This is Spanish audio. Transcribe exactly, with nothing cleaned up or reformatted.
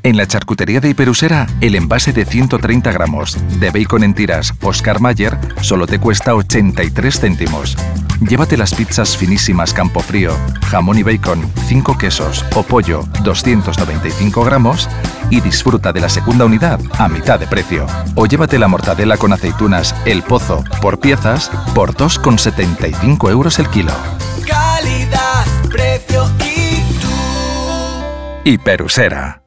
En la charcutería de Hiperusera, el envase de ciento treinta gramos de bacon en tiras Oscar Mayer solo te cuesta ochenta y tres céntimos. Llévate las pizzas finísimas Campofrío, jamón y bacon, cinco quesos o pollo, doscientos noventa y cinco gramos y disfruta de la segunda unidad a mitad de precio. O llévate la mortadela con aceitunas El Pozo por piezas por dos con setenta y cinco euros el kilo. Calidad, precio y tú. Hiperusera.